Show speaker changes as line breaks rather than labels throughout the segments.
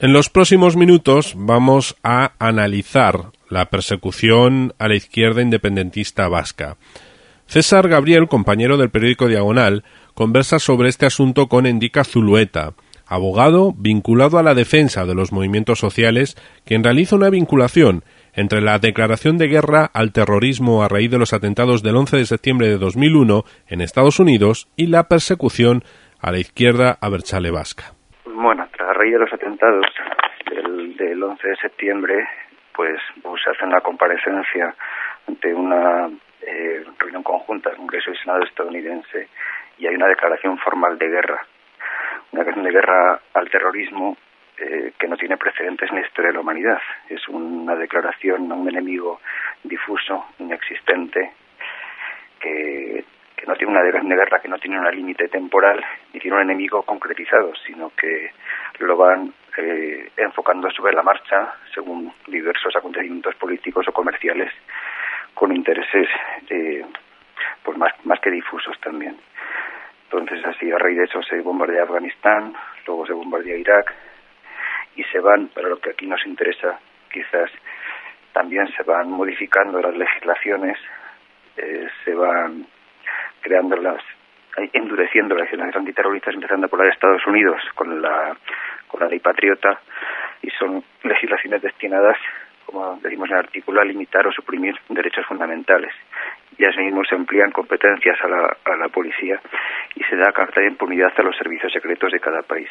En los próximos minutos vamos a analizar la persecución a la izquierda independentista vasca. César Gabriel, compañero del periódico Diagonal, conversa sobre este asunto con Endika Zulueta, abogado vinculado a la defensa de los movimientos sociales, quien realiza una vinculación entre la declaración de guerra al terrorismo a raíz de los atentados del 11 de septiembre de 2001 en Estados Unidos y la persecución a la izquierda abertzale vasca.
Bueno, a raíz de los atentados del 11 de septiembre, pues se hace una comparecencia ante una reunión conjunta del Congreso y Senado estadounidense y hay una declaración formal de guerra. Una declaración de guerra al terrorismo que no tiene precedentes en la historia de la humanidad. Es una declaración a un enemigo difuso, inexistente, que no tiene una declaración de guerra que no tiene un límite temporal ni tiene un enemigo concretizado, sino que lo van enfocando sobre la marcha según diversos acontecimientos políticos o comerciales con intereses pues más que difusos también. Entonces, así, a raíz de eso se bombardea Afganistán, luego se bombardea Irak y se van, para lo que aquí nos interesa, quizás también se van modificando las legislaciones, se van endureciendo las legislaciones antiterroristas, empezando por la de Estados Unidos con la ley Patriota, y son legislaciones destinadas, como decimos en el artículo, a limitar o suprimir derechos fundamentales. Y asimismo se amplían competencias a la policía y se da carta de impunidad a los servicios secretos de cada país.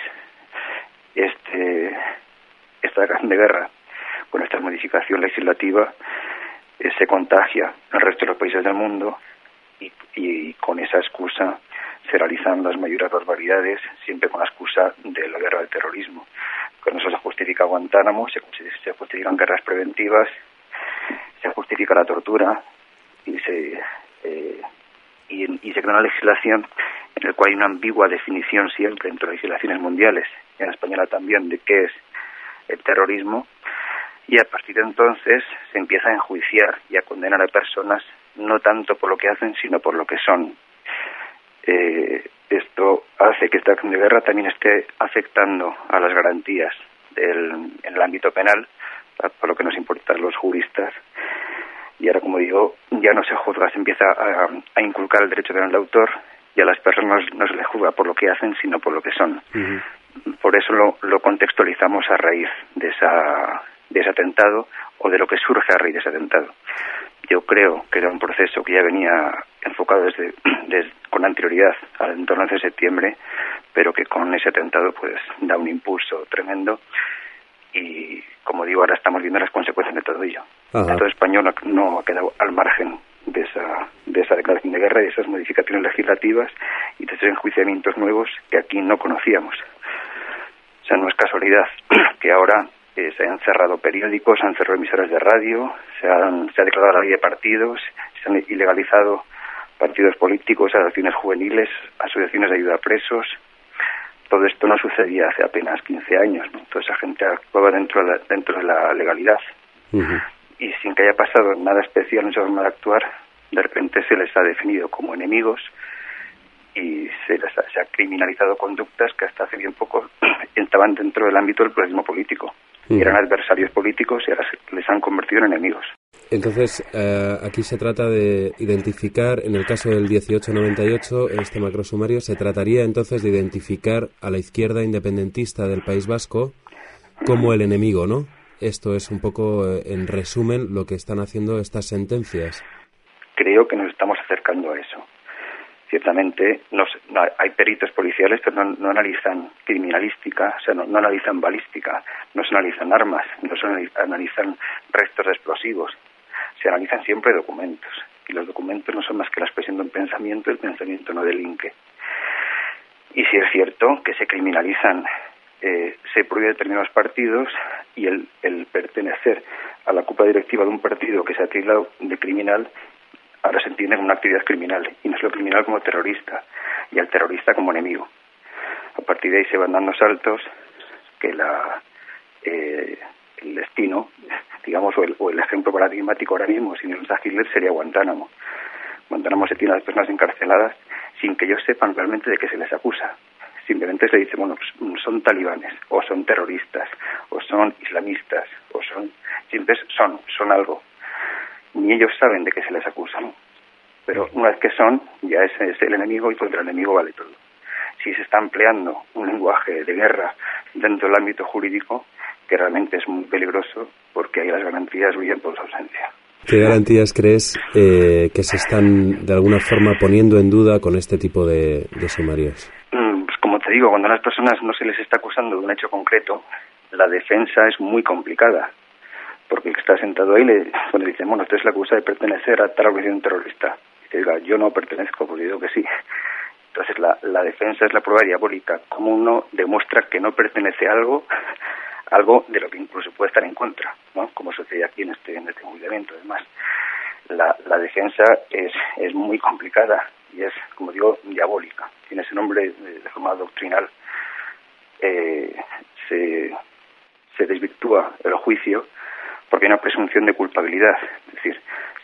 Esta declaración de guerra, con esta modificación legislativa, se contagia al resto de los países del mundo y con esa excusa se realizan las mayores barbaridades, siempre con la excusa de la guerra del terrorismo. Con eso se justifica Guantánamo, se justifican guerras preventivas, se justifica la tortura y se crea una legislación en la cual hay una ambigua definición siempre entre legislaciones mundiales, y en la española también, de qué es el terrorismo, y a partir de entonces se empieza a enjuiciar y a condenar a personas no tanto por lo que hacen, sino por lo que son. Esto hace que esta acción de guerra también esté afectando a las garantías en el ámbito penal, por lo que nos importa a los juristas. Y ahora, como digo, ya no se juzga, se empieza a inculcar el derecho penal de autor, y a las personas no se les juzga por lo que hacen, sino por lo que son. Uh-huh. Por eso lo contextualizamos a raíz de ese atentado, o de lo que surge a raíz de ese atentado. Yo creo que era un proceso que ya venía enfocado con anterioridad al entorno de septiembre, pero que con ese atentado pues da un impulso tremendo y, como digo, ahora estamos viendo las consecuencias de todo ello. Ajá. El Estado español no ha quedado al margen de esa declaración de guerra y de esas modificaciones legislativas y de esos enjuiciamientos nuevos que aquí no conocíamos. O sea, no es casualidad que ahora se han cerrado periódicos, se han cerrado emisoras de radio, se ha declarado la ley de partidos, se han ilegalizado partidos políticos, asociaciones juveniles, asociaciones de ayuda a presos. Todo esto no sucedía hace apenas 15 años, ¿no? Toda esa gente actuaba dentro de la legalidad. Uh-huh. Y sin que haya pasado nada especial en su forma de actuar, de repente se les ha definido como enemigos y se ha criminalizado conductas que hasta hace bien poco estaban dentro del ámbito del pluralismo político. Y eran adversarios políticos y ahora les han convertido en enemigos.
Entonces, aquí se trata de identificar, en el caso del 1898, este macrosumario, se trataría entonces de identificar a la izquierda independentista del País Vasco como el enemigo, ¿no? Esto es un poco, en resumen, lo que están haciendo estas sentencias.
Creo que nos estamos acercando a eso. Ciertamente hay peritos policiales, pero no analizan criminalística, o sea, no analizan balística, no se analizan armas, no se analizan restos de explosivos, se analizan siempre documentos, y los documentos no son más que la expresión de un pensamiento, el pensamiento no delinque. Y sí es cierto que se criminalizan, se prohíbe determinados partidos, y el pertenecer a la cúpula directiva de un partido que se ha tildado de criminal ahora se entiende como una actividad criminal, y no es lo criminal como terrorista, y al terrorista como enemigo. A partir de ahí se van dando saltos que el destino, digamos, o el ejemplo paradigmático ahora mismo, sin el Hitler, sería Guantánamo. Guantánamo se tiene a las personas encarceladas sin que ellos sepan realmente de qué se les acusa. Simplemente se dice, bueno, pues son talibanes, o son terroristas, son islamistas o siempre son algo. Ni ellos saben de qué se les acusa, ¿no? Pero una vez que ya ese es el enemigo y contra el enemigo vale todo. Si se está empleando un lenguaje de guerra dentro del ámbito jurídico, que realmente es muy peligroso porque ahí las garantías brillan por su ausencia.
¿Qué garantías crees que se están de alguna forma poniendo en duda con este tipo de sumarios?
Pues como te digo, cuando a las personas no se les está acusando de un hecho concreto, la defensa es muy complicada. Porque el que está sentado ahí cuando le dicen, bueno, usted se le acusa de pertenecer a tal organización terrorista. Y te diga, yo no pertenezco, pues yo digo que sí. Entonces la defensa es la prueba diabólica. Como uno demuestra que no pertenece a algo de lo que incluso puede estar en contra, ¿no? Como sucede aquí en este juzgamiento. Además, la defensa es muy complicada y es, como digo, diabólica. Tiene ese nombre de forma doctrinal. Se desvirtúa el juicio porque hay una presunción de culpabilidad. Es decir,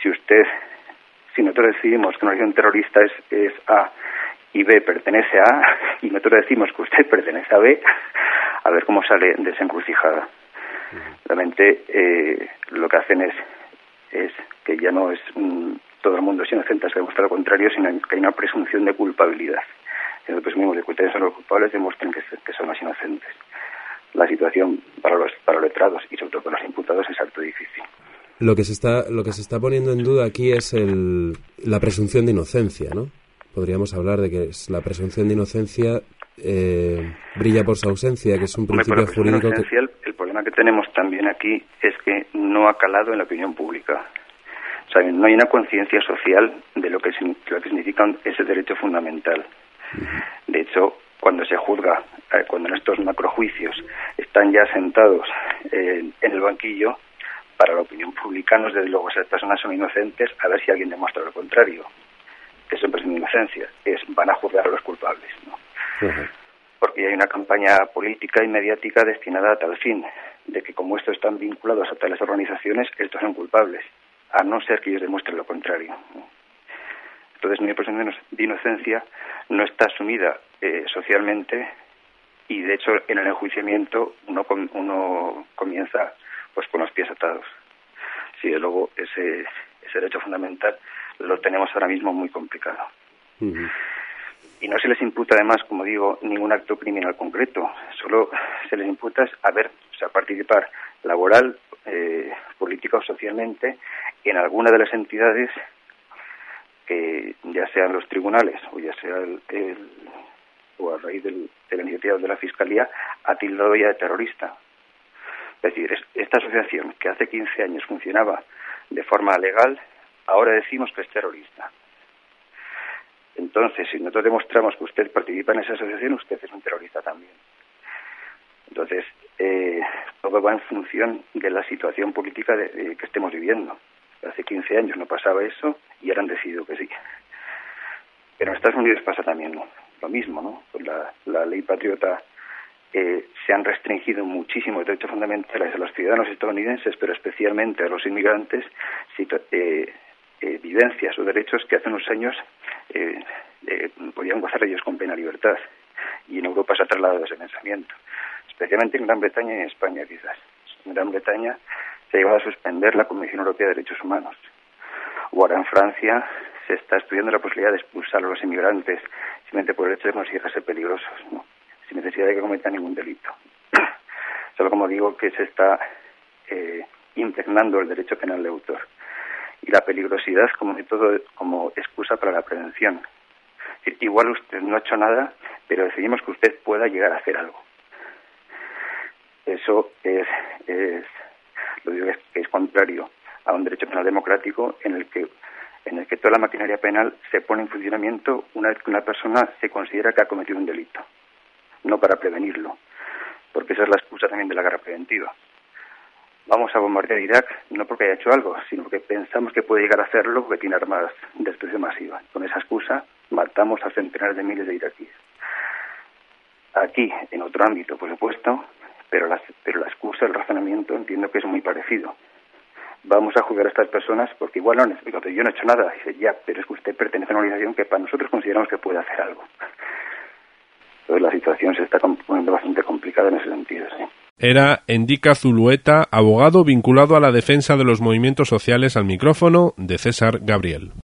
si nosotros decidimos que una organización terrorista es A y B pertenece a A, y nosotros decimos que usted pertenece a B, a ver cómo sale de esa encrucijada. Realmente lo que hacen es que ya no es todo el mundo es inocente hasta demostrar lo contrario, sino que hay una presunción de culpabilidad. Nosotros presumimos de que ustedes son los culpables, demuestren que son los inocentes. La situación para los letrados y sobre todo para los imputados es harto difícil.
Lo que se está poniendo en duda aquí es la presunción de inocencia, ¿no? Podríamos hablar de que la presunción de inocencia brilla por su ausencia, que es un principio jurídico
El problema que tenemos también aquí es que no ha calado en la opinión pública. O sea, no hay una conciencia social de lo que significa ese derecho fundamental. De hecho, cuando se juzga, cuando en estos macrojuicios están ya sentados en el banquillo, para la opinión pública no es desde luego esas personas son inocentes, a ver si alguien demuestra lo contrario, que eso es inocencia, van a juzgar a los culpables, ¿no? Porque hay una campaña política y mediática destinada a tal fin, de que como estos están vinculados a tales organizaciones, estos son culpables, a no ser que ellos demuestren lo contrario, ¿no? Entonces mi presunción de inocencia no está asumida socialmente y de hecho en el enjuiciamiento uno comienza pues con los pies atados. Sí, luego ese derecho fundamental lo tenemos ahora mismo muy complicado. Y no se les imputa además, como digo, ningún acto criminal concreto, solo se les imputa participar laboral, política o socialmente en alguna de las entidades que ya sean los tribunales o ya sea o a raíz de la iniciativa de la Fiscalía ha tildado ya de terrorista. Es decir, esta asociación que hace 15 años funcionaba de forma legal, ahora decimos que es terrorista. Entonces, si nosotros demostramos que usted participa en esa asociación, usted es un terrorista también. Entonces, todo va en función de la situación política que estemos viviendo. Hace 15 años no pasaba eso y ahora han decidido que sí. Pero en Estados Unidos pasa también lo mismo, ¿no? Pues la ley patriota se han restringido muchísimo derechos fundamentales a los ciudadanos estadounidenses, pero especialmente a los inmigrantes, vivencias o derechos que hace unos años podían gozar ellos con plena libertad. Y en Europa se ha trasladado ese pensamiento, especialmente en Gran Bretaña y en España quizás. En Gran Bretaña se ha llegado a suspender la Convención Europea de Derechos Humanos. O ahora en Francia se está estudiando la posibilidad de expulsar a los inmigrantes simplemente por el hecho de considerarse peligrosos, ¿no? Sin necesidad de que cometan ningún delito. Solo como digo que se está impregnando el derecho penal de autor y la peligrosidad como método, como excusa para la prevención. Es decir, igual usted no ha hecho nada, pero decidimos que usted pueda llegar a hacer algo. Eso lo digo que es contrario a un derecho penal democrático en el que toda la maquinaria penal se pone en funcionamiento una vez que una persona se considera que ha cometido un delito, no para prevenirlo, porque esa es la excusa también de la guerra preventiva. Vamos a bombardear Irak no porque haya hecho algo, sino porque pensamos que puede llegar a hacerlo porque tiene armas de destrucción masiva. Con esa excusa matamos a centenares de miles de iraquíes. Aquí, en otro ámbito, por supuesto, pero la excusa, el razonamiento, entiendo que es muy parecido. Vamos a juzgar a estas personas porque igual yo no he hecho nada. Dice, ya, pero es que usted pertenece a una organización que para nosotros consideramos que puede hacer algo. Entonces la situación se está poniendo bastante complicada en ese sentido, sí.
Era Endika Zulueta, abogado vinculado a la defensa de los movimientos sociales, al micrófono de César Gabriel.